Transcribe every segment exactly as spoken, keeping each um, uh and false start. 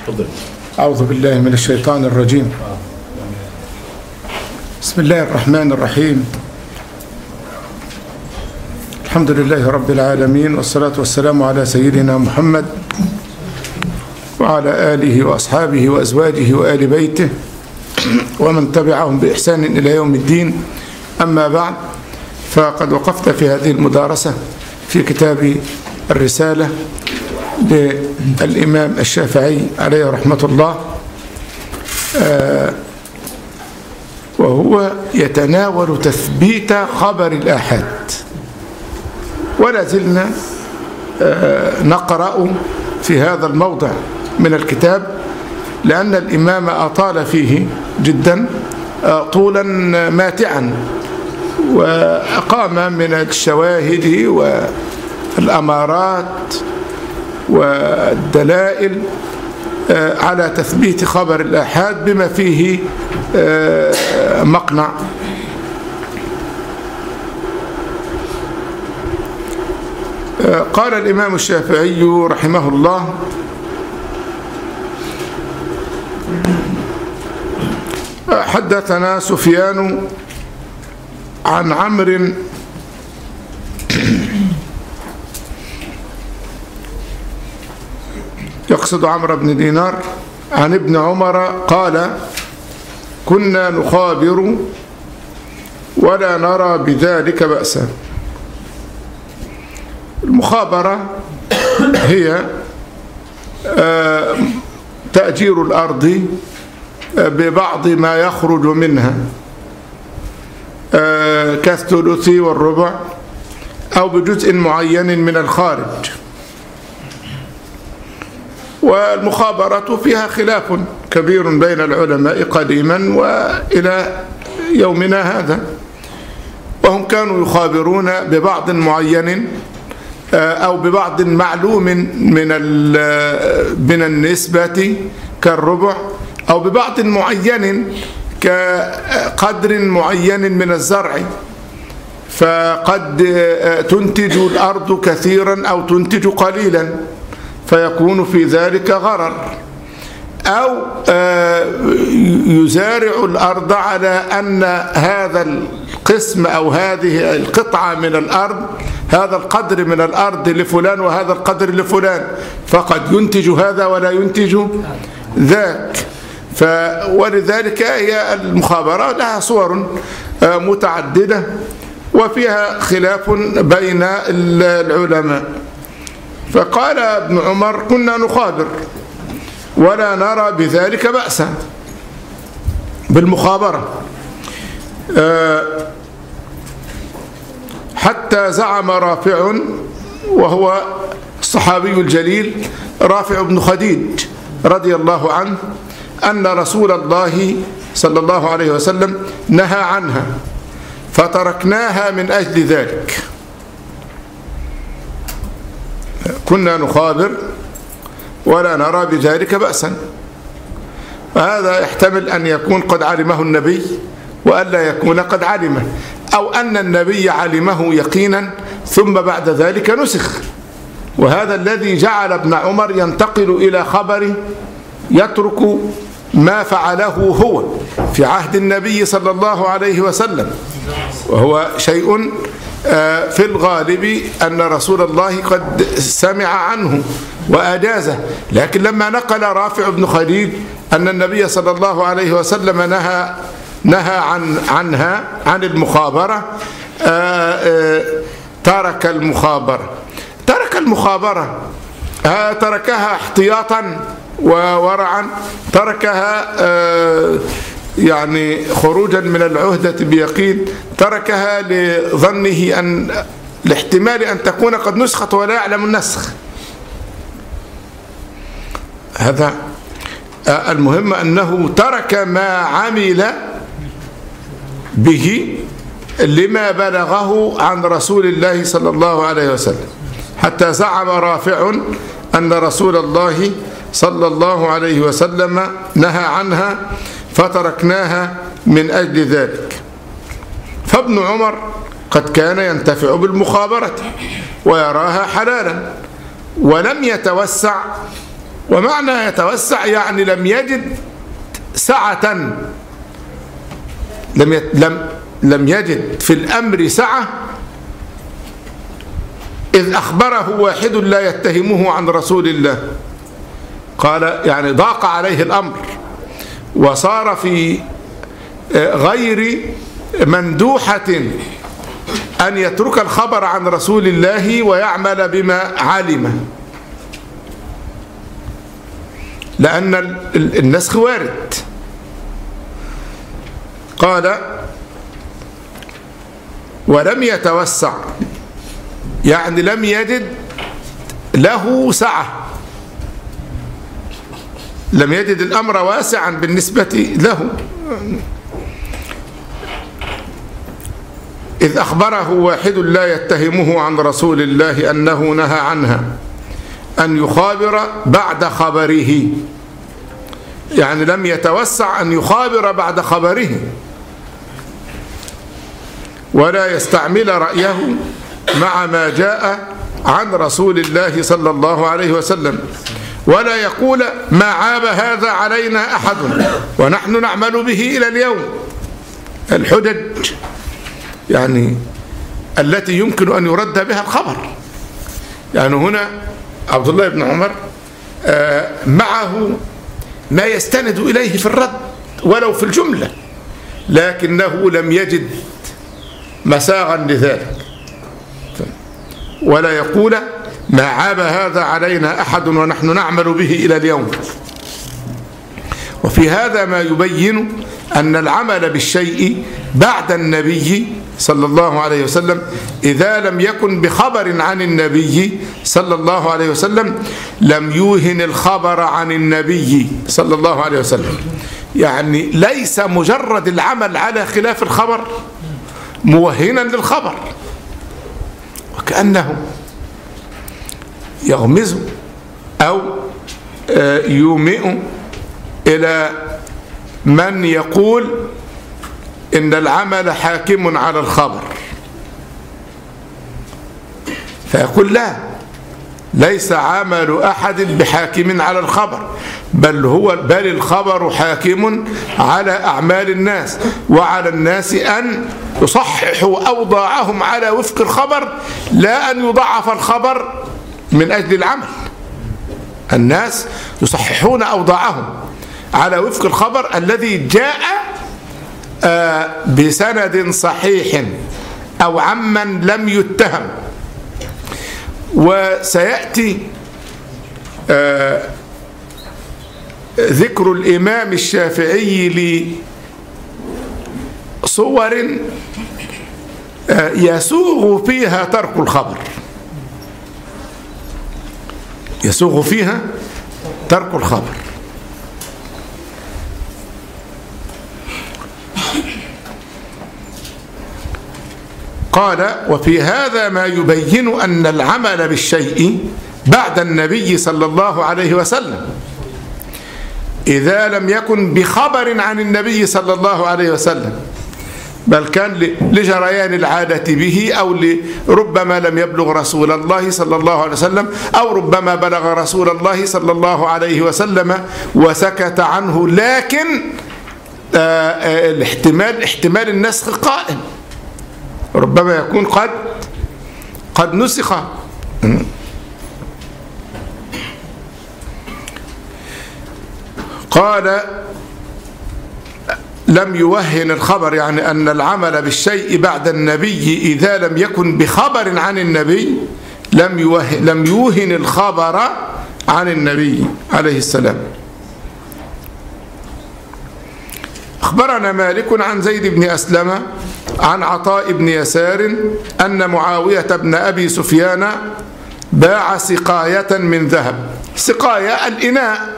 أعوذ بالله من الشيطان الرجيم. بسم الله الرحمن الرحيم. الحمد لله رب العالمين، والصلاة والسلام على سيدنا محمد وعلى آله وأصحابه وأزواجه وآل بيته ومن تبعهم بإحسان إلى يوم الدين. أما بعد، فقد وقفت في هذه المدارسة في كتاب الرسالة للإمام الشافعي عليه رحمة الله، وهو يتناول تثبيت خبر الآحاد، ولا زلنا نقرأ في هذا الموضع من الكتاب، لأن الإمام أطال فيه جدا طولا ماتعا، وأقام من الشواهد والأمارات والدلائل على تثبيت خبر الآحاد بما فيه مقنع. قال الإمام الشافعي رحمه الله: حدثنا سفيان عن عمرو يقصد عمرو بن دينار عن ابن عمر قال: كنا نخابر ولا نرى بذلك بأسا. المخابرة هي تأجير الأرض ببعض ما يخرج منها كالثلث والربع، أو بجزء معين من الخارج. والمخابرة فيها خلاف كبير بين العلماء قديما وإلى يومنا هذا، وهم كانوا يخابرون ببعض معين أو ببعض معلوم من من النسبة كالربع، أو ببعض معين كقدر معين من الزرع، فقد تنتج الأرض كثيرا أو تنتج قليلا، فيكون في ذلك غرر. أو يزارع الأرض على أن هذا القسم أو هذه القطعة من الأرض، هذا القدر من الأرض لفلان وهذا القدر لفلان، فقد ينتج هذا ولا ينتج ذاك. ف ولذلك هي المخابرة لها صور متعددة وفيها خلاف بين العلماء. فقال ابن عمر: كنا نخابر ولا نرى بذلك بأسا، بالمخابرة، حتى زعم رافع، وهو الصحابي الجليل رافع بن خديج رضي الله عنه، أن رسول الله صلى الله عليه وسلم نهى عنها فتركناها من أجل ذلك. كنا نخابر ولا نرى بذلك بأسا. وهذا يحتمل أن يكون قد علمه النبي وألا يكون قد علمه، أو أن النبي علمه يقينا ثم بعد ذلك نسخ. وهذا الذي جعل ابن عمر ينتقل إلى خبر يترك ما فعله هو في عهد النبي صلى الله عليه وسلم، وهو شيء في الغالب أن رسول الله قد سمع عنه وأجازه. لكن لما نقل رافع بن خديج أن النبي صلى الله عليه وسلم نهى نهى عن عنها عن المخابرة، ترك المخابرة ترك المخابرة تركها احتياطا وورعا، تركها يعني خروجا من العهدة بيقين، تركها لظنه أن لاحتمال أن تكون قد نسخت ولا يعلم النسخ. هذا المهم، أنه ترك ما عمل به لما بلغه عن رسول الله صلى الله عليه وسلم، حتى زعم رافع أن رسول الله صلى الله عليه وسلم نهى عنها فتركناها من أجل ذلك. فابن عمر قد كان ينتفع بالمخابرة ويراها حلالا، ولم يتوسع ومعنى يتوسع يعني لم يجد سعة، لم لم لم يجد في الأمر سعة، إذ أخبره واحد لا يتهمه عن رسول الله. قال يعني ضاق عليه الأمر وصار في غير مندوحة أن يترك الخبر عن رسول الله ويعمل بما علم، لأن النسخ وارد. قال ولم يتوسع يعني لم يجد له سعة، لم يجد الأمر واسعا بالنسبة له، إذ أخبره واحد لا يتهمه عن رسول الله أنه نهى عنها أن يخابر بعد خبره، يعني لم يتوسع أن يخابر بعد خبره ولا يستعمل رأيه مع ما جاء عن رسول الله صلى الله عليه وسلم، ولا يقول ما عاب هذا علينا أحد ونحن نعمل به إلى اليوم. الحجج يعني التي يمكن أن يرد بها الخبر. يعني هنا عبد الله بن عمر معه ما يستند إليه في الرد ولو في الجملة، لكنه لم يجد مساغا لذلك، ولا يقول ما عاب هذا علينا أحد ونحن نعمل به إلى اليوم. وفي هذا ما يبين أن العمل بالشيء بعد النبي صلى الله عليه وسلم إذا لم يكن بخبر عن النبي صلى الله عليه وسلم لم يوهن الخبر عن النبي صلى الله عليه وسلم. يعني ليس مجرد العمل على خلاف الخبر موهنا للخبر، وكأنه يغمز أو يومئ إلى من يقول إن العمل حاكم على الخبر، فيقول لا، ليس عمل أحد بحاكم على الخبر، بل هو بل الخبر حاكم على أعمال الناس، وعلى الناس أن يصححوا أوضاعهم على وفق الخبر، لا أن يضعف الخبر من أجل العمل. الناس يصححون أوضاعهم على وفق الخبر الذي جاء بسند صحيح أو عمن لم يتهم. وسيأتي ذكر الإمام الشافعي لصور يسوغ فيها ترك الخبر، يسوغ فيها ترك الخبر. قال وفي هذا ما يبين أن العمل بالشيء بعد النبي صلى الله عليه وسلم إذا لم يكن بخبر عن النبي صلى الله عليه وسلم، بل كان لجريان العادة به، أو ربما لم يبلغ رسول الله صلى الله عليه وسلم، أو ربما بلغ رسول الله صلى الله عليه وسلم وسكت عنه، لكن آه الاحتمال احتمال النسخ قائم، ربما يكون قد قد نسخ. قال لم يوهن الخبر، يعني أن العمل بالشيء بعد النبي إذا لم يكن بخبر عن النبي لم يوهن, لم يوهن الخبر عن النبي عليه السلام. أخبرنا مالك عن زيد بن أسلم عن عطاء بن يسار أن معاوية بن أبي سفيان باع سقاية من ذهب. سقاية الإناء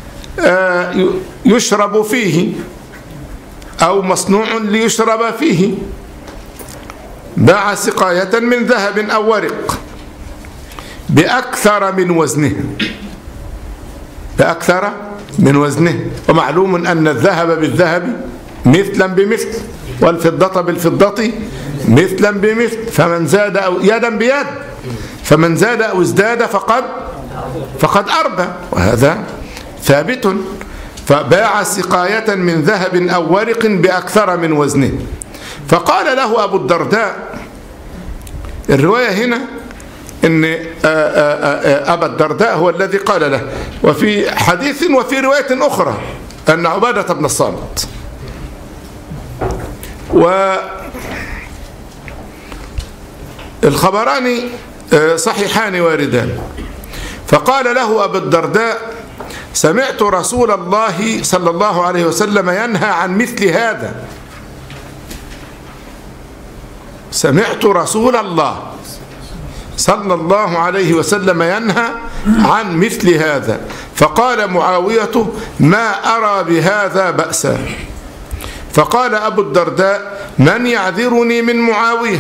يشرب فيه أو مصنوع ليشرب فيه، باع سقاية من ذهب أو ورق بأكثر من وزنه، بأكثر من وزنه. ومعلوم أن الذهب بالذهب مثلا بمثل، والفضة بالفضة مثلا بمثل، فمن زاد أو يدا بيد، فمن زاد أو ازداد فقد فقد أربى، وهذا ثابت. فباع سقاية من ذهب أو ورق بأكثر من وزنه. فقال له أبو الدرداء، الرواية هنا إن أبا الدرداء هو الذي قال له، وفي حديث وفي رواية أخرى أن عبادة بن الصامت. والخبران صحيحان واردان. فقال له أبو الدرداء: سمعت رسول الله صلى الله عليه وسلم ينهى عن مثل هذا. سمعت رسول الله صلى الله عليه وسلم ينهى عن مثل هذا. فقال معاوية: ما أرى بهذا بأسا. فقال أبو الدرداء: من يعذرني من معاوية؟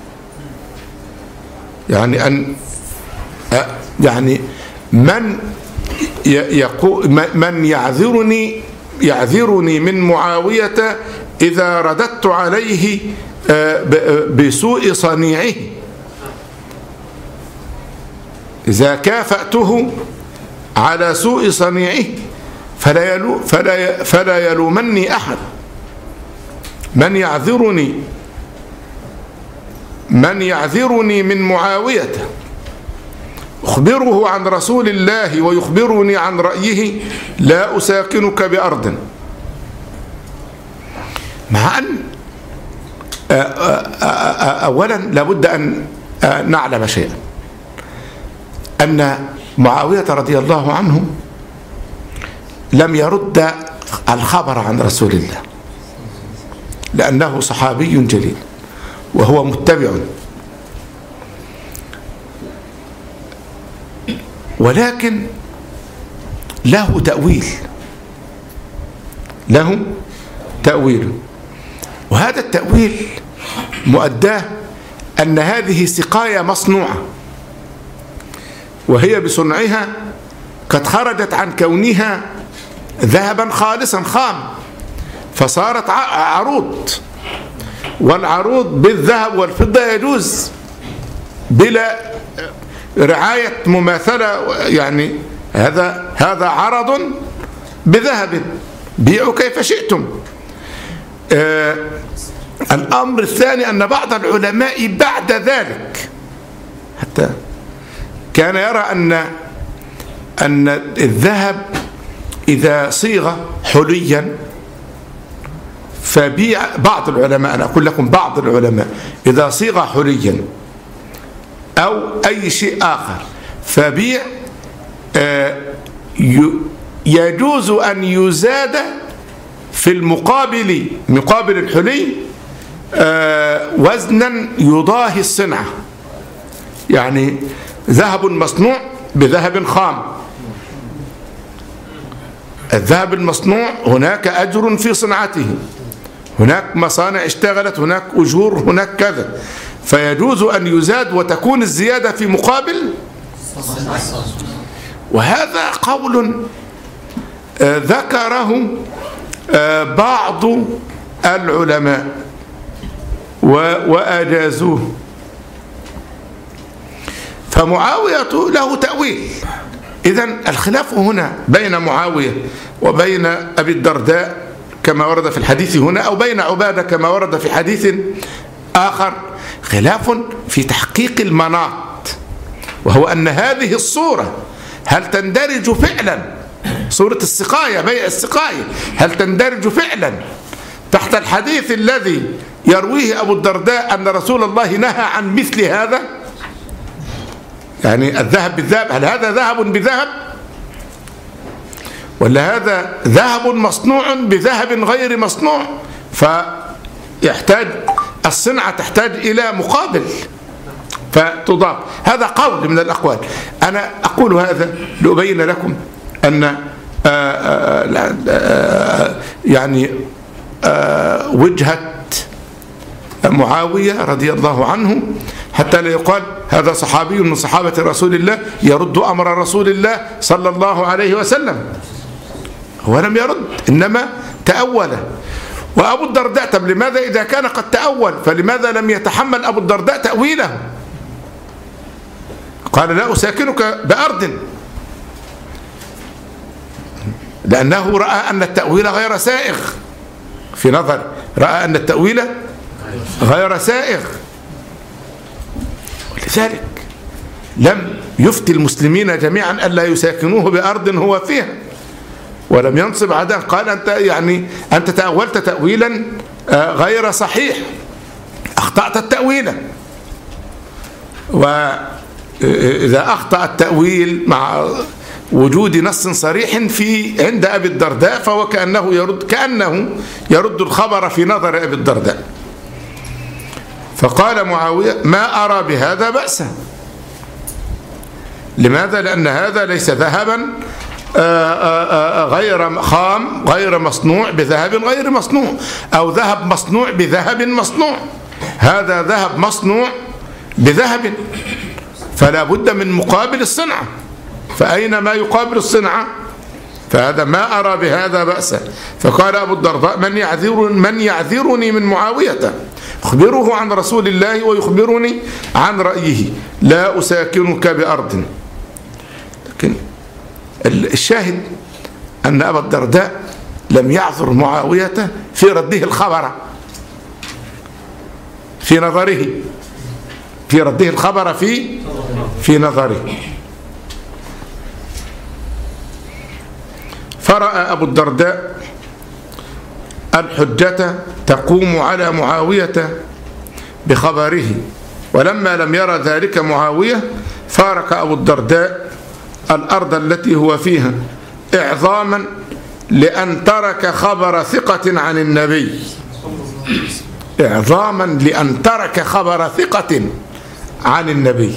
يعني أن يعني من يقول من يعذرني يعذرني من معاوية إذا رددت عليه بسوء صنيعه، إذا كافأته على سوء صنيعه فلا يلو فلا فلا يلومني أحد. من يعذرني من يعذرني من معاوية أخبره عن رسول الله ويخبرني عن رأيه لا أساكنك بأرض. مع أن أولا لابد أن نعلم شيئا، أن معاوية رضي الله عنه لم يرد الخبر عن رسول الله، لأنه صحابي جليل وهو متبع، ولكن له تأويل له تأويل وهذا التأويل مؤداه أن هذه سقاية مصنوعة، وهي بصنعها قد خرجت عن كونها ذهبا خالصا خام، فصارت عروض، والعروض بالذهب والفضة يجوز بلا رعاية مماثلة. يعني هذا هذا عرض بذهب، بيعوا كيف شئتم. آه الأمر الثاني أن بعض العلماء بعد ذلك حتى كان يرى أن أن الذهب إذا صيغ حليا فبيع، بعض العلماء، أنا أقول لكم بعض العلماء، إذا صيغ حليا أو أي شيء آخر فبيع آه يجوز أن يزاد في المقابل مقابل الحلي آه وزنا يضاهي الصنعة. يعني ذهب مصنوع بذهب خام، الذهب المصنوع هناك أجر في صنعته، هناك مصانع اشتغلت، هناك أجور، هناك كذا، فيجوز أن يزاد وتكون الزيادة في مقابل. وهذا قول ذكره بعض العلماء وأجازوه. فمعاوية له تأويل. إذن الخلاف هنا بين معاوية وبين أبي الدرداء كما ورد في الحديث هنا، أو بين عبادة كما ورد في حديث آخر، خلاف في تحقيق المناط، وهو أن هذه الصورة هل تندرج فعلا، صورة السقاية، بيع السقاية، هل تندرج فعلا تحت الحديث الذي يرويه أبو الدرداء أن رسول الله نهى عن مثل هذا؟ يعني الذهب بالذهب، هل هذا ذهب بذهب، ولا هذا ذهب مصنوع بذهب غير مصنوع؟ فيحتاج الصنعة تحتاج إلى مقابل فتضاف. هذا قول من الأقوال. أنا أقول هذا لأبين لكم أن آآ آآ يعني آآ وجهة معاوية رضي الله عنه حتى لا يقال هذا صحابي من صحابة رسول الله يرد أمر رسول الله صلى الله عليه وسلم. هو لم يرد، إنما تأول. وأبو الدرداء، طب لماذا إذا كان قد تأول فلماذا لم يتحمل أبو الدرداء تأويله؟ قال لا أساكنك بأرض، لأنه رأى أن التأويل غير سائغ في نظر، رأى أن التأويل غير سائغ، ولذلك لم يفتي المسلمين جميعا ألا يساكنوه بأرض هو فيها، ولم ينصب عداء. قال أنت يعني أنت تأولت تأويلا غير صحيح، أخطأت التأويل. وإذا أخطأ التأويل مع وجود نص صريح في عند أبي الدرداء فهو كأنه يرد كأنه يرد الخبر في نظر أبي الدرداء. فقال معاوية ما أرى بهذا بأسا. لماذا؟ لأن هذا ليس ذهبا غير خام غير مصنوع بذهب غير مصنوع، أو ذهب مصنوع بذهب مصنوع، هذا ذهب مصنوع بذهب، فلا بد من مقابل الصنعة. فأين ما يقابل الصنعة؟ فهذا ما أرى بهذا بأسا. فقال أبو الدرداء من يعذر من يعذرني من معاوية؟ أخبره عن رسول الله ويخبرني عن رأيه، لا أساكنك بأرض. لكن الشاهد أن أبا الدرداء لم يعذر معاوية في رده الخبر، في نظره في رده الخبر في في نظره. فرأى أبو الدرداء الحجة تقوم على معاوية بخبره، ولما لم يرى ذلك معاوية فارق أبو الدرداء الأرض التي هو فيها إعظاما لأن ترك خبر ثقة عن النبي، إعظاما لأن ترك خبر ثقة عن النبي.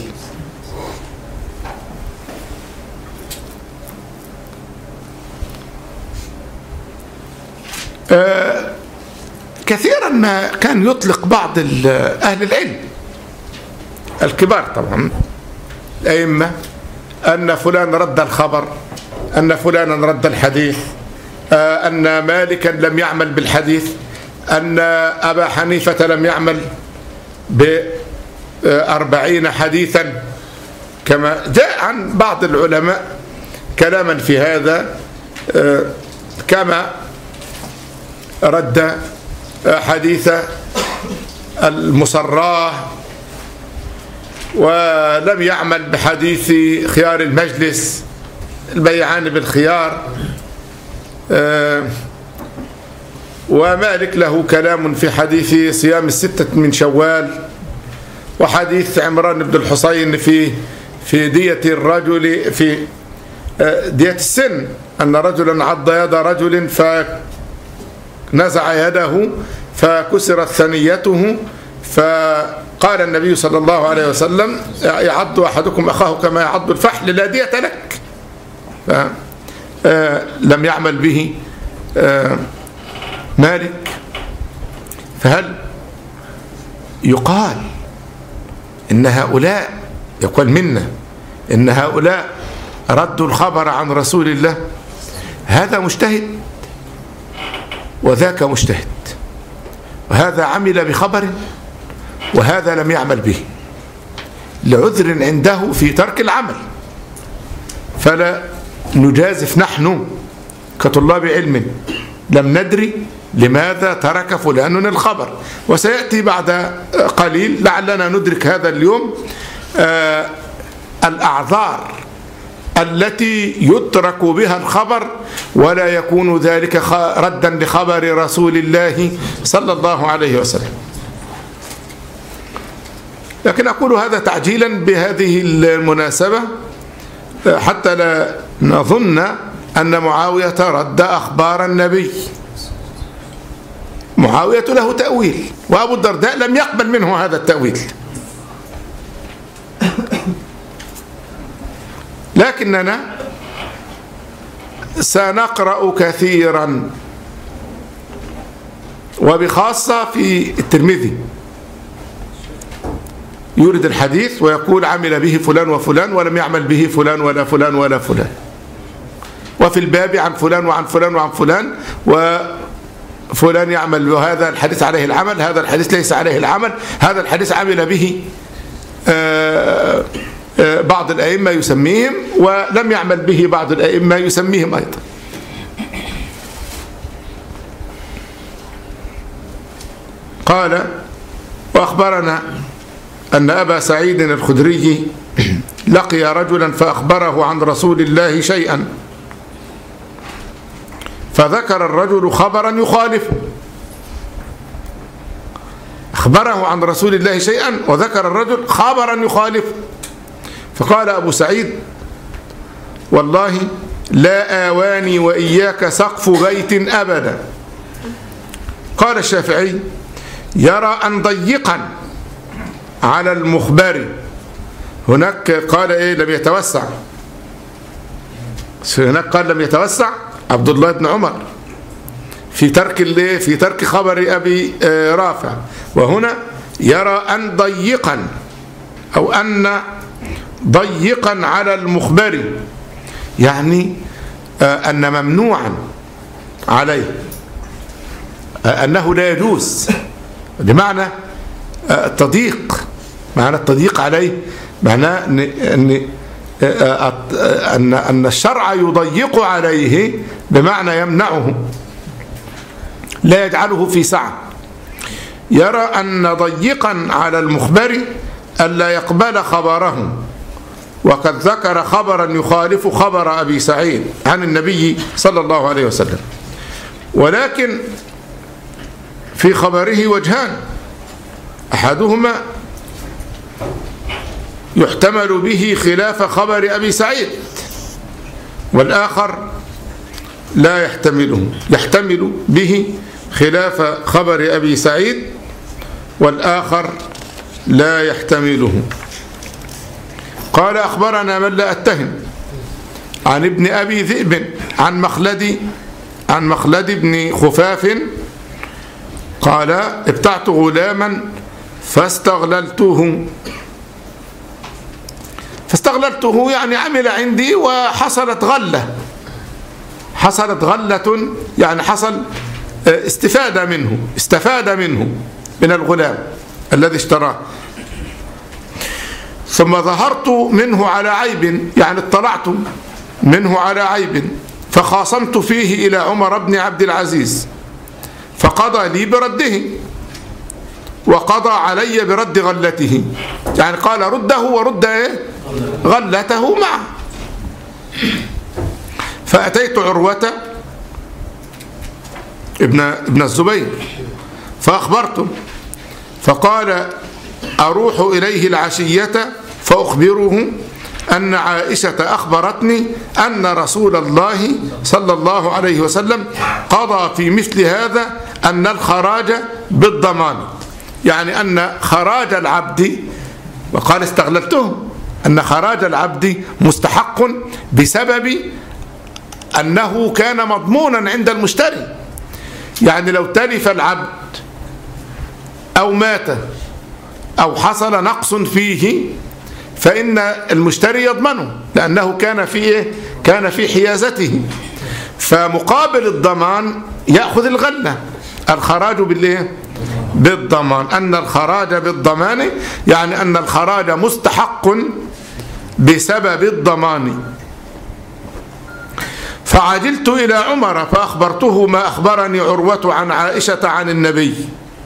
آه كثيرا ما كان يطلق بعض أهل العلم الكبار طبعا الأئمة أن فلان رد الخبر، أن فلانا رد الحديث، آه أن مالكا لم يعمل بالحديث، أن أبا حنيفة لم يعمل بأربعين حديثا، كما جاء عن بعض العلماء كلاما في هذا، آه كما رد حديث المصراه ولم يعمل بحديث خيار المجلس البيعان بالخيار. ومالك له كلام في حديث صيام الستة من شوال، وحديث عمران بن الحصين في في دية الرجل في دية السن، أن رجلا عض يد رجل فنزع يده فكسرت ثنيته، فقال النبي صلى الله عليه وسلم يعض أحدكم أخاه كما يعض الفحل لا دية لك. لم يعمل به مالك. فهل يقال إن هؤلاء يقول منا إن هؤلاء ردوا الخبر عن رسول الله؟ هذا مجتهد وذاك مجتهد، وهذا عمل بخبر وهذا لم يعمل به لعذر عنده في ترك العمل، فلا نجازف نحن كطلاب علم لم ندري لماذا ترك فلان الخبر. وسيأتي بعد قليل لعلنا ندرك هذا اليوم آه الأعذار التي يترك بها الخبر ولا يكون ذلك ردا لخبر رسول الله صلى الله عليه وسلم. لكن أقول هذا تعجيلا بهذه المناسبة حتى لا نظن أن معاوية رد أخبار النبي. معاوية له تأويل وأبو الدرداء لم يقبل منه هذا التأويل، لكننا سنقرأ كثيرا وبخاصة في الترمذي يورد الحديث ويقول عمل به فلان وفلان ولم يعمل به فلان ولا فلان ولا فلان، وفي الباب عن فلان وعن فلان وعن فلان، وفلان يعمل وهذا الحديث عليه العمل، هذا الحديث ليس عليه العمل، هذا الحديث عمل به بعض الأئمة يسميهم ولم يعمل به بعض الأئمة يسميهم أيضا. قال: وأخبرنا أن أبا سعيد الخدري لقي رجلا فأخبره عن رسول الله شيئا، فذكر الرجل خبرا يخالفه. أخبره عن رسول الله شيئا وذكر الرجل خبرا يخالفه، فقال أبو سعيد: والله لا آواني وإياك سقف بيت أبدا. قال الشافعي: يرى أن ضيقا على المخبر. هناك قال إيه؟ لم يتوسع. هناك قال لم يتوسع عبد الله بن عمر في ترك الايه في ترك خبر أبي رافع، وهنا يرى أن ضيقا أو أن ضيقا على المخبر، يعني أن ممنوعا عليه، أنه لا يجوز، بمعنى التضييق. معنى التضييق عليه معناه أن أن أن الشرع يضيق عليه، بمعنى يمنعه لا يجعله في سعة. يرى أن ضيقا على المخبر ألا يقبل خبره، وقد ذكر خبرا يخالف خبر أبي سعيد عن النبي صلى الله عليه وسلم، ولكن في خبره وجهان: أحدهما يحتمل به خلاف خبر أبي سعيد، والآخر لا يحتمله، يحتمل به خلاف خبر أبي سعيد والآخر لا يحتمله. قال: أخبرنا من لا أتهم عن ابن أبي ذئب عن مخلد عن مخلد بن خفاف قال: ابتعت غلاما فاستغللته فاستغللته يعني عمل عندي وحصلت غلة، حصلت غلة يعني حصل استفادة منه استفاد منه من الغلام الذي اشتراه، ثم ظهرت منه على عيب، يعني اطلعت منه على عيب، فخاصمت فيه إلى عمر بن عبد العزيز، فقضى لي برده وقضى علي برد غلته، يعني قال رده ورد ايه غلته معه. فأتيت عروة ابن ابن الزبير فأخبرته، فقال: أروح إليه العشية فأخبره أن عائشة أخبرتني أن رسول الله صلى الله عليه وسلم قضى في مثل هذا أن الخراج بالضمان، يعني أن خراج العبد، وقال استغللته، أن خراج العبد مستحق بسبب أنه كان مضمونا عند المشتري. يعني لو تلف العبد أو مات أو حصل نقص فيه فإن المشتري يضمنه، لأنه كان في كان في حيازته، فمقابل الضمان يأخذ الغلة. الخراج بالإيه؟ بالضمان. أن الخراج بالضمان يعني أن الخراج مستحق بسبب الضمان. فعجلت إلى عمر فأخبرته ما أخبرني عروة عن عائشة عن النبي،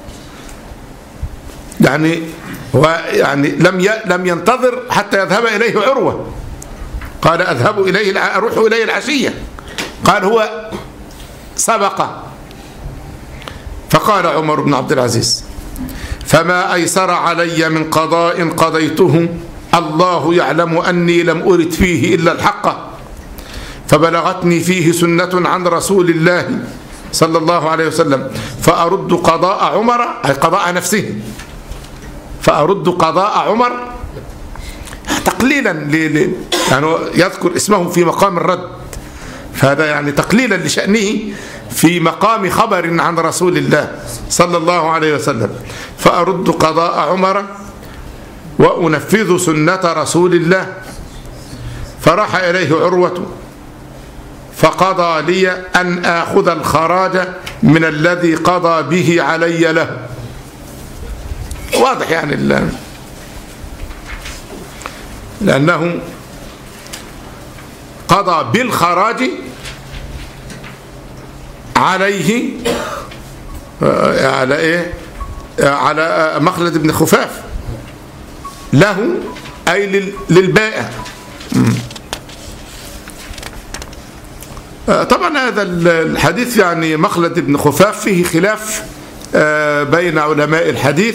يعني هو يعني لم لم ينتظر حتى يذهب إليه عروة، قال أذهب إليه أروح إليه العشية، قال هو سبق. فقال عمر بن عبد العزيز: فما أيسر علي من قضاء قضيته، الله يعلم أني لم أرد فيه إلا الحق، فبلغتني فيه سنة عن رسول الله صلى الله عليه وسلم، فأرد قضاء عمر، أي قضاء نفسه، فأرد قضاء عمر تقليلا ل... يعني يذكر اسمه في مقام الرد، فهذا يعني تقليلا لشأنه في مقام خبر عن رسول الله صلى الله عليه وسلم. فأرد قضاء عمر وأنفذ سنة رسول الله. فراح إليه عروة فقضى لي أن آخذ الخراج من الذي قضى به علي له. واضح يعني الله، لأنه قضى بالخراج عليه على إيه على مخلد بن خفاف، له أي للبائع. طبعا هذا الحديث يعني مخلد بن خفاف فيه خلاف بين علماء الحديث،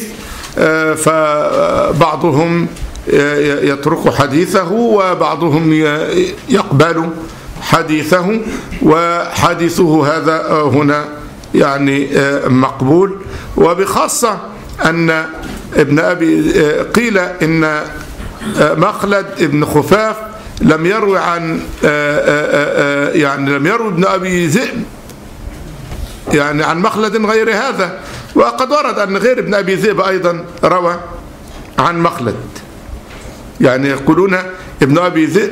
فبعضهم يترك حديثه وبعضهم يقبل حديثه، وحديثه هذا هنا يعني مقبول. وبخاصة أن ابن أبي قيل إن مخلد ابن خفاف لم يروي عن يعني لم يروي ابن أبي ذئب يعني عن مخلد غير هذا، وقد ورد أن غير ابن أبي ذئب أيضا روى عن مخلد. يعني يقولون ابن أبي ذئب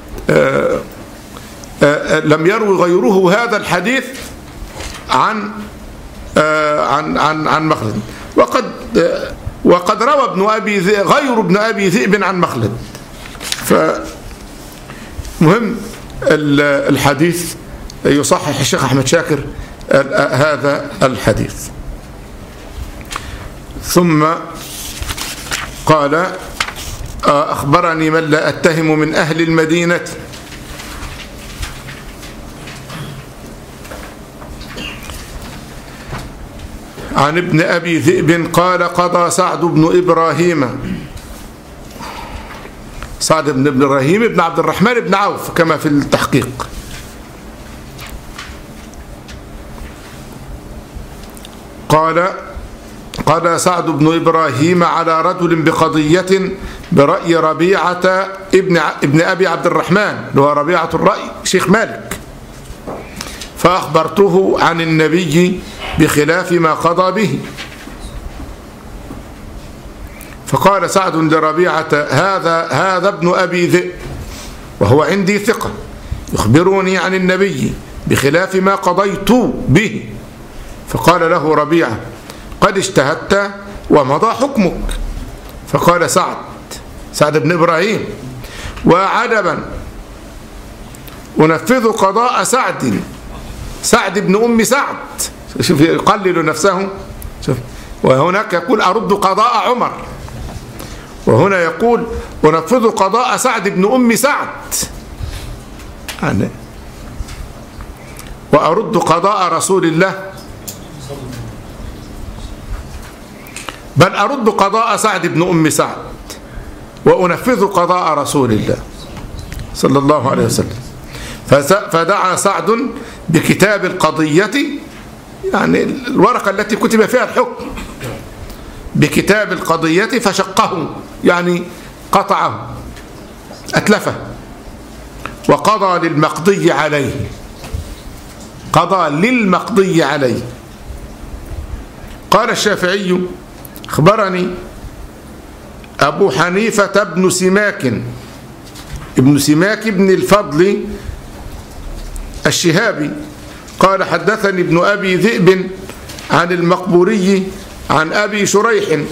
لم يروي غيره هذا الحديث عن عن عن عن مخلد، وقد وقد روى ابن أبي ذئب غير ابن أبي ذئب عن مخلد. فمهم الحديث يصحح الشيخ أحمد شاكر هذا الحديث. ثم قال أخبرني من لا أتهم من أهل المدينة عن ابن أبي ذئب قال قضى سعد بن إبراهيم سعد بن إبراهيم بن عبد الرحمن بن عوف كما في التحقيق، قال قال سعد بن إبراهيم على رجل بقضية برأي ربيعة ابن ابن أبي عبد الرحمن اللي هو ربيعة الرأي شيخ مالك، فأخبرته عن النبي بخلاف ما قضى به. فقال سعد لربيعة هذا هذا ابن أبي ذئب وهو عندي ثقة يخبرني عن النبي بخلاف ما قضيت به. فقال له ربيعة قد اجتهدت ومضى حكمك. فقال سعد سعد بن إبراهيم وعجبا أنفذ قضاء سعد سعد بن أم سعد، شوف يقلل نفسه، شوف. وهناك يقول أرد قضاء عمر، وهنا يقول أنفذ قضاء سعد بن أم سعد يعني وأرد قضاء رسول الله، بل أرد قضاء سعد بن أم سعد وأنفذ قضاء رسول الله صلى الله عليه وسلم. فدعا سعد بكتاب القضية يعني الورقة التي كتب فيها الحكم بكتاب القضية فشقه يعني قطعه أتلفه، وقضى للمقضي عليه قضى للمقضي عليه. قال الشافعي أخبرني أبو حنيفة بن سماك ابن سماك بن الفضل الشهابي قال حدثني ابن أبي ذئب عن المقبوري عن أبي شريح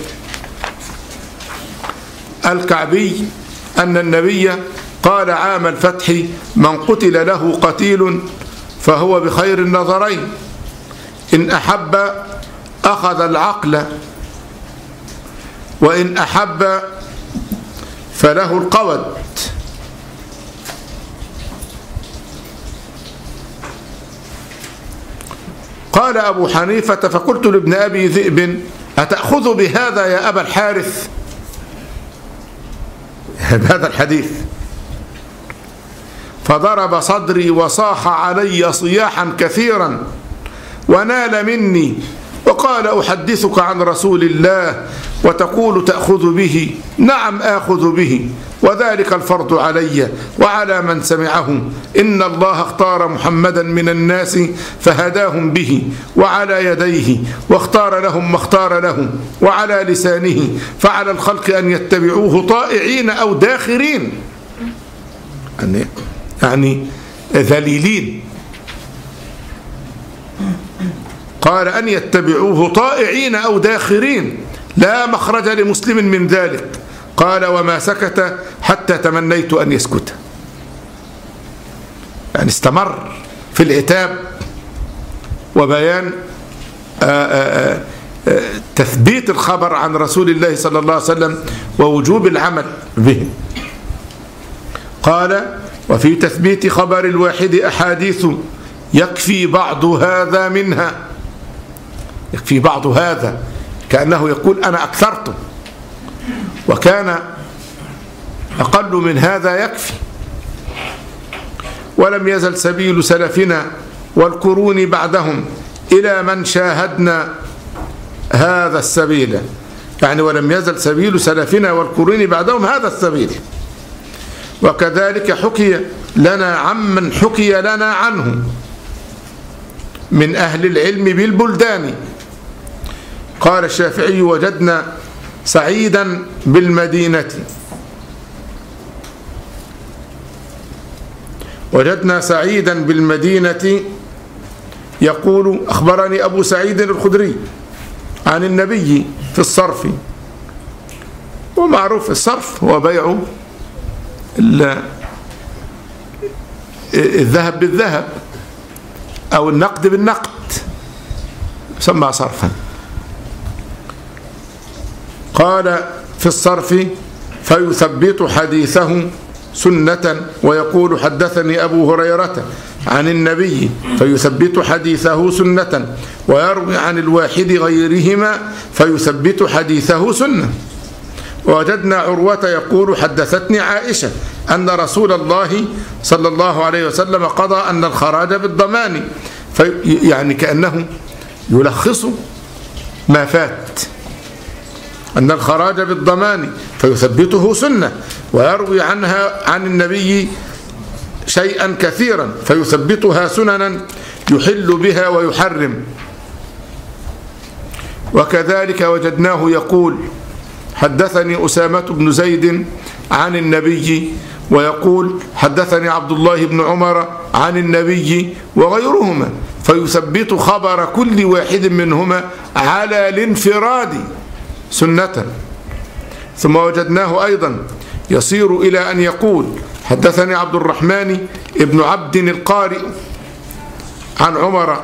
الكعبي أن النبي قال عام الفتح من قتل له قتيل فهو بخير النظرين، إن أحب أخذ العقل وإن أحب فله القود. قال أبو حنيفة فقلت لابن أبي ذئب أتأخذ بهذا يا أبا الحارث بهذا الحديث؟ فضرب صدري وصاح علي صياحا كثيرا ونال مني وقال أحدثك عن رسول الله وتقول تأخذ به؟ نعم آخذ به وذلك الفرض علي وعلى من سمعه، إن الله اختار محمدا من الناس فهداهم به وعلى يديه واختار لهم ما اختار لهم وعلى لسانه، فعلى الخلق أن يتبعوه طائعين أو داخرين يعني, يعني ذليلين. قال أن يتبعوه طائعين أو داخرين لا مخرج لمسلم من ذلك. قال وما سكت حتى تمنيت أن يسكت، يعني استمر في العتاب وبيان آآ آآ تثبيت الخبر عن رسول الله صلى الله عليه وسلم ووجوب العمل به. قال: وفي تثبيت خبر الواحد أحاديث يكفي بعض هذا منها. يكفي بعض هذا، كأنه يقول أنا أكثرته، وكان أقل من هذا يكفي. ولم يزل سبيل سلفنا والقرون بعدهم إلى من شاهدنا هذا السبيل، يعني ولم يزل سبيل سلفنا والقرون بعدهم هذا السبيل. وكذلك حكي لنا عمن حكي لنا عنه من أهل العلم بالبلدان. قال الشافعي: وجدنا سعيدا بالمدينة وجدنا سعيدا بالمدينة يقول: أخبرني أبو سعيد الخدري عن النبي في الصرف. ومعروف الصرف هو بيع الذهب بالذهب أو النقد بالنقد، يسمى صرفا. قال: في الصرف فيثبت حديثه سنة ويقول: حدثني أبو هريرة عن النبي، فيثبت حديثه سنة، ويروي عن الواحد غيرهما فيثبت حديثه سنة. ووجدنا عروة يقول: حدثتني عائشة أن رسول الله صلى الله عليه وسلم قضى أن الخراج بالضمان، يعني كأنه يلخص ما فات، أن الخراج بالضمان فيثبته سنة، ويروي عنها عن النبي شيئا كثيرا فيثبتها سننا يحل بها ويحرم. وكذلك وجدناه يقول: حدثني أسامة بن زيد عن النبي، ويقول: حدثني عبد الله بن عمر عن النبي، وغيرهما، فيثبت خبر كل واحد منهما على الانفراد سنة. ثم وجدناه أيضا يصير إلى أن يقول: حدثني عبد الرحمن ابن عبد القارئ عن عمر،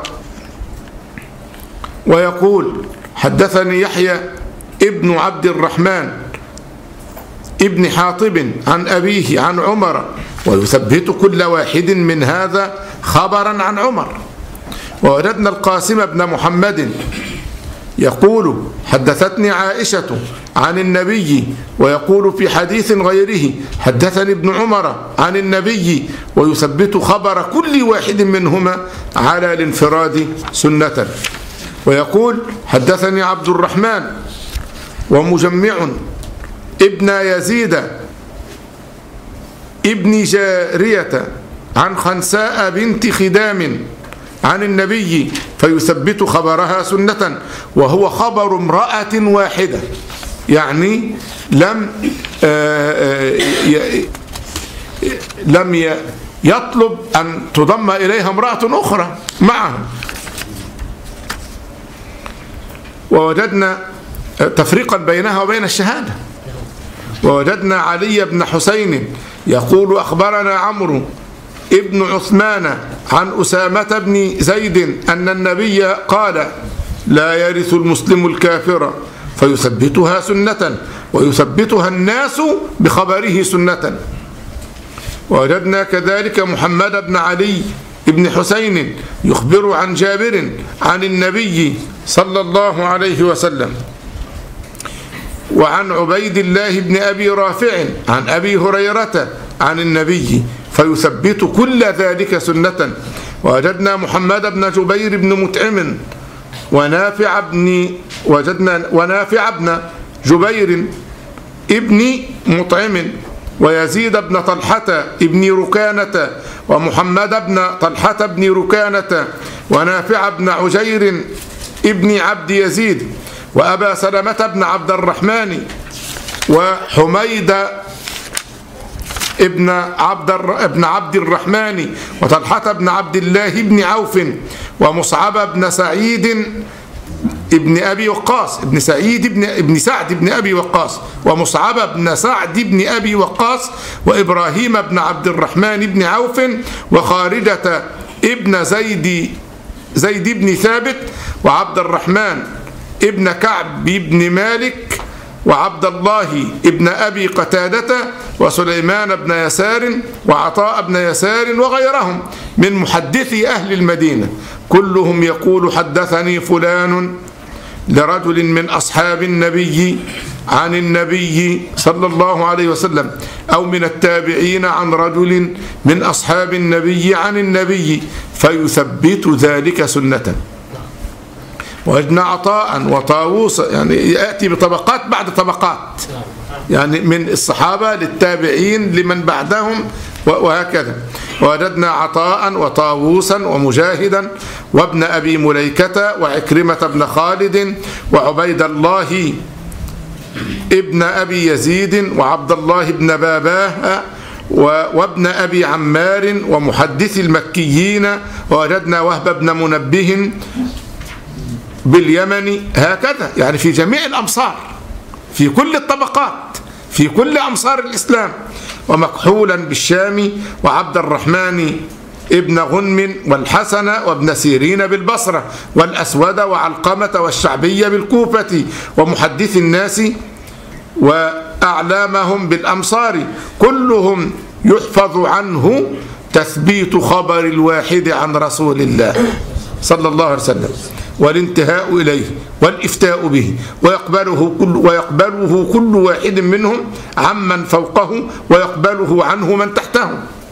ويقول: حدثني يحيى ابن عبد الرحمن ابن حاطب عن أبيه عن عمر، ويثبت كل واحد من هذا خبرا عن عمر. ووجدنا القاسم بن محمد يقول: حدثتني عائشة عن النبي، ويقول في حديث غيره: حدثني ابن عمر عن النبي، ويثبت خبر كل واحد منهما على الانفراد سنة. ويقول: حدثني عبد الرحمن ومجمع ابن يزيد ابن جارية عن خنساء بنت خدام عن النبي، فيثبت خبرها سنة، وهو خبر امرأة واحدة، يعني لم لم يطلب أن تضم إليها امرأة أخرى معها. ووجدنا تفريقا بينها وبين الشهادة. ووجدنا علي بن حسين يقول: أخبرنا عمرو ابن عثمان عن أسامة بن زيد أن النبي قال: لا يرث المسلم الكافر، فيثبتها سنة، ويثبتها الناس بخبره سنة. ووجدنا كذلك محمد بن علي ابن حسين يخبر عن جابر عن النبي صلى الله عليه وسلم، وعن عبيد الله بن أبي رافع عن أبي هريرة عن النبي، فيثبت كل ذلك سنة. ووجدنا محمد بن جبير بن مطعم ونافع بن وجدنا ونافع بن جبير ابن مطعم ويزيد بن طلحة ابن ركانة ومحمد بن طلحة بن ركانة ونافع بن عجير ابن عبد يزيد وأبا سلمة بن عبد الرحمن وحميد ابن عبد ابن عبد الرحمن وطلحة بن عبد الله بن عوف ومصعب بن سعيد ابن أبي وقاص ابن سعيد ابن ابن سعد بن أبي وقاص ومصعب بن سعد بن أبي وقاص وإبراهيم بن عبد الرحمن بن عوف وخارجة ابن زيد زيد بن ثابت وعبد الرحمن ابن كعب بن مالك وعبد الله ابن أبي قتادة وسليمان بن يسار وعطاء بن يسار وغيرهم من محدثي أهل المدينة، كلهم يقول حدثني فلان لرجل من أصحاب النبي عن النبي صلى الله عليه وسلم، أو من التابعين عن رجل من أصحاب النبي عن النبي، فيثبت ذلك سنة. وجدنا عطاء وطاووس، يعني يأتي بطبقات بعد طبقات، يعني من الصحابة للتابعين لمن بعدهم وهكذا. وجدنا عطاء وطاووسا ومجاهدا وابن أبي مليكة وعكرمة بن خالد وعبيد الله ابن أبي يزيد وعبد الله بن باباه وابن أبي عمار ومحدث المكيين. ووجدنا وهب بن منبه باليمن، هكذا يعني في جميع الأمصار، في كل الطبقات، في كل أمصار الإسلام. ومكحولا بالشام وعبد الرحمن ابن غنم والحسن وابن سيرين بالبصرة والأسود وعلقمة والشعبية بالكوفة ومحدث الناس وأعلامهم بالأمصار، كلهم يحفظ عنه تثبيت خبر الواحد عن رسول الله صلى الله عليه وسلم والانتهاء إليه والإفتاء به، ويقبله كل, ويقبله كل واحد منهم عمن فوقه، ويقبله عنه من تحته.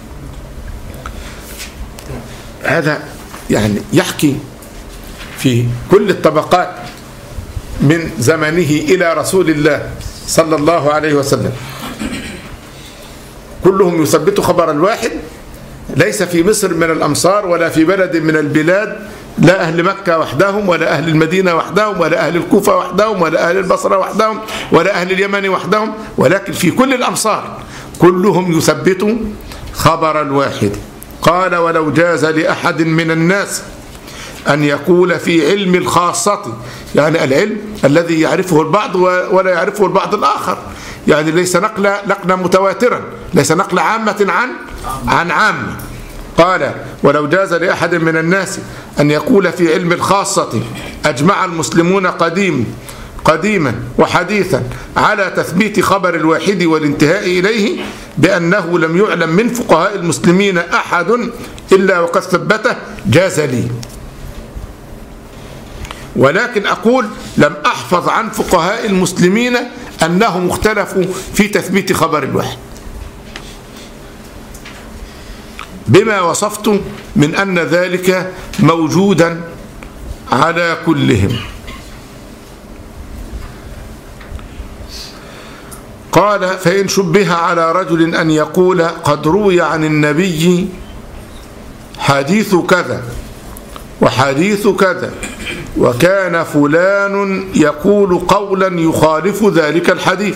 هذا يعني يحكي في كل الطبقات من زمنه إلى رسول الله صلى الله عليه وسلم، كلهم يثبت خبر الواحد، ليس في مصر من الأمصار ولا في بلد من البلاد، لا أهل مكة وحدهم ولا أهل المدينة وحدهم ولا أهل الكوفة وحدهم ولا أهل البصرة وحدهم ولا أهل اليمن وحدهم، ولكن في كل الأمصار كلهم يثبتوا خبر الواحد. قال: ولو جاز لأحد من الناس أن يقول في علم الخاصة، يعني العلم الذي يعرفه البعض ولا يعرفه البعض الآخر، يعني ليس نقل نقلا متواترا، ليس نقل عامة عن عن عامة. قال: ولو جاز لأحد من الناس أن يقول في علم الخاصة أجمع المسلمون قديم قديما وحديثا على تثبيت خبر الواحد والانتهاء إليه بأنه لم يعلم من فقهاء المسلمين أحد إلا وقد ثبته، جاز لي. ولكن أقول لم أحفظ عن فقهاء المسلمين أنهم اختلفوا في تثبيت خبر الواحد، بما وصفت من أن ذلك موجودا على كلهم. قال: فإن شبه على رجل أن يقول قد روي عن النبي حديث كذا وحديث كذا، وكان فلان يقول قولا يخالف ذلك الحديث،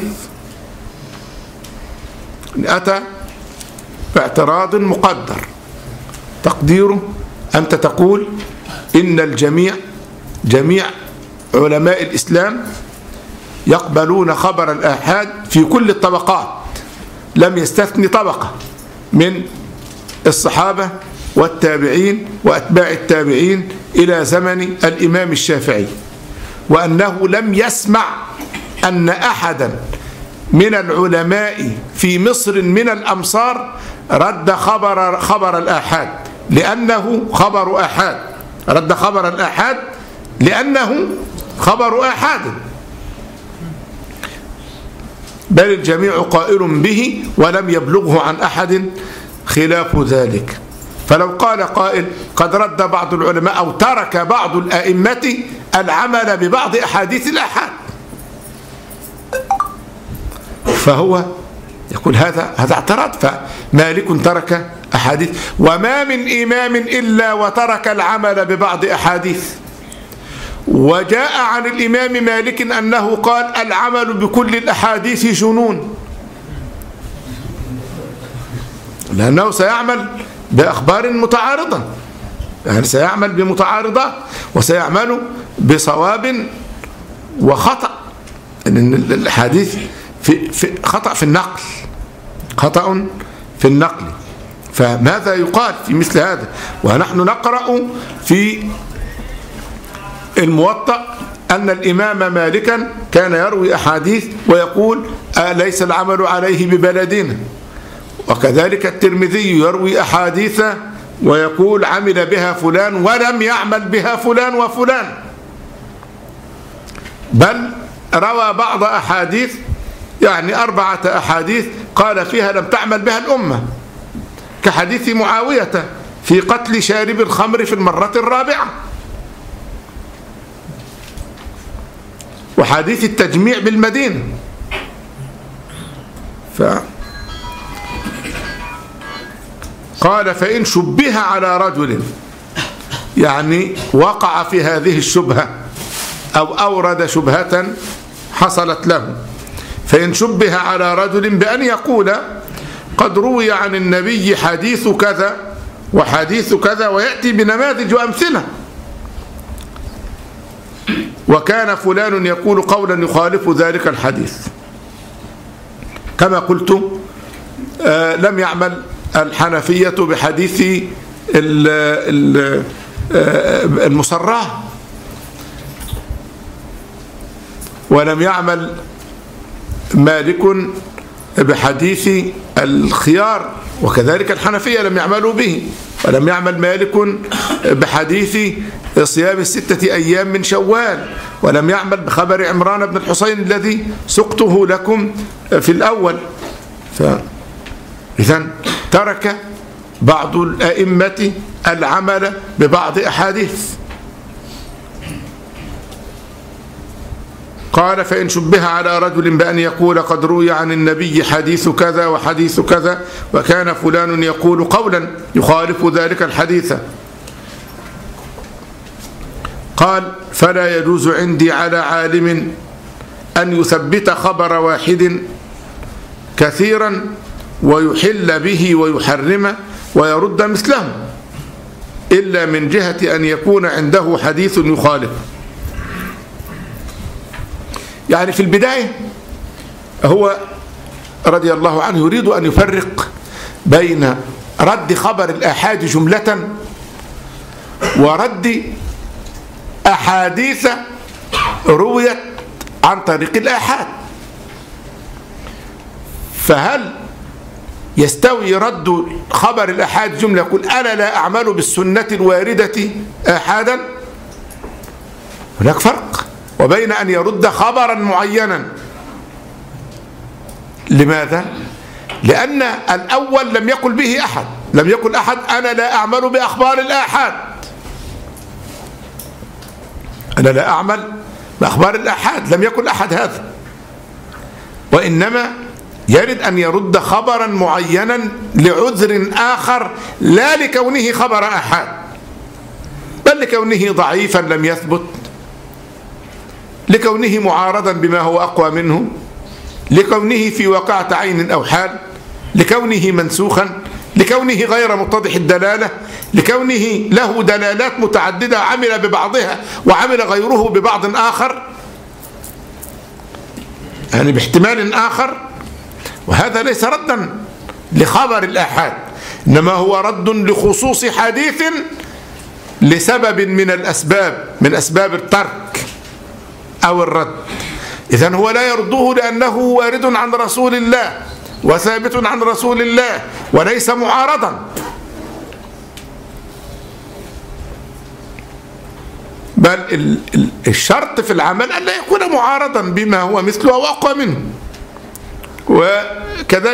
أتى باعتراض مقدر تقديره أنت تقول إن الجميع جميع علماء الإسلام يقبلون خبر الآحاد في كل الطبقات، لم يستثني طبقة من الصحابة والتابعين وأتباع التابعين إلى زمن الإمام الشافعي، وأنه لم يسمع أن أحدا من العلماء في مصر من الأمصار رد خبر خبر الآحاد لأنه خبر آحاد، رد خبر الآحاد لأنه خبر آحاد، بل الجميع قائل به ولم يبلغه عن أحد خلاف ذلك. فلو قال قائل قد رد بعض العلماء أو ترك بعض الأئمة العمل ببعض أحاديث الآحاد، فهو يقول هذا هذا اعتراض. فمالك ترك أحاديث، وما من إمام إلا وترك العمل ببعض أحاديث. وجاء عن الإمام مالك أنه قال العمل بكل الأحاديث جنون، لأنه سيعمل بأخبار متعارضة، يعني سيعمل بمتعارضات وسيعمل بصواب وخطأ، لأن الحديث في, في خطأ في النقل، خطأ في النقل. فماذا يقال في مثل هذا؟ ونحن نقرأ في الموطأ أن الإمام مالكا كان يروي أحاديث ويقول ليس العمل عليه ببلدنا، وكذلك الترمذي يروي أحاديث ويقول عمل بها فلان ولم يعمل بها فلان وفلان، بل روى بعض أحاديث يعني أربعة أحاديث قال فيها لم تعمل بها الأمة، كحديث معاوية في قتل شارب الخمر في المرة الرابعة، وحديث التجميع بالمدينة. ف قال فإن شبه على رجل، يعني وقع في هذه الشبهة أو أورد شبهة حصلت له، فإن شبه على رجل بأن يقول قد روي عن النبي حديث كذا وحديث كذا، ويأتي بنماذج وأمثلة، وكان فلان يقول قولا يخالف ذلك الحديث، كما قلت آه لم يعمل الحنفية بحديث المصراه، ولم يعمل مالك بحديث الخيار، وكذلك الحنفية لم يعملوا به، ولم يعمل مالك بحديث صيام الستة أيام من شوال، ولم يعمل بخبر عمران بن الحسين الذي سقته لكم في الأول. إذن ترك بعض الأئمة العمل ببعض أحاديث. قال فإن شبه على رجل بأن يقول قد روي عن النبي حديث كذا وحديث كذا، وكان فلان يقول قولا يخالف ذلك الحديث، قال فلا يجوز عندي على عالم أن يثبت خبر واحد كثيرا ويحل به ويحرمه ويرد مثله، إلا من جهة أن يكون عنده حديث يخالف. يعني في البداية هو رضي الله عنه يريد أن يفرق بين رد خبر الآحاد جملة ورد أحاديث رويت عن طريق الآحاد. فهل يستوي رد خبر الآحاد جملة يقول أنا لا أعمل بالسنة الواردة آحادا؟ هناك فرق وبين أن يرد خبرا معينا. لماذا؟ لأن الأول لم يقل به أحد، لم يقل أحد أنا لا أعمل بأخبار الآحاد، أنا لا أعمل بأخبار الآحاد، لم يقل أحد هذا، وإنما يريد أن يرد خبرا معينا لعذر آخر، لا لكونه خبر آحاد، بل لكونه ضعيفا لم يثبت، لكونه معارضا بما هو أقوى منه، لكونه في واقعة عين أو حال، لكونه منسوخا، لكونه غير متضح الدلالة، لكونه له دلالات متعددة عمل ببعضها وعمل غيره ببعض آخر، يعني باحتمال آخر. وهذا ليس ردا لخبر الآحاد، إنما هو رد لخصوص حديث لسبب من الأسباب، من أسباب الترك أو الرد. إذن هو لا يرده لأنه وارد عن رسول الله وثابت عن رسول الله وليس معارضا، بل الشرط في العمل أن لا يكون معارضا بما هو مثله أو أقوى منه. وكذلك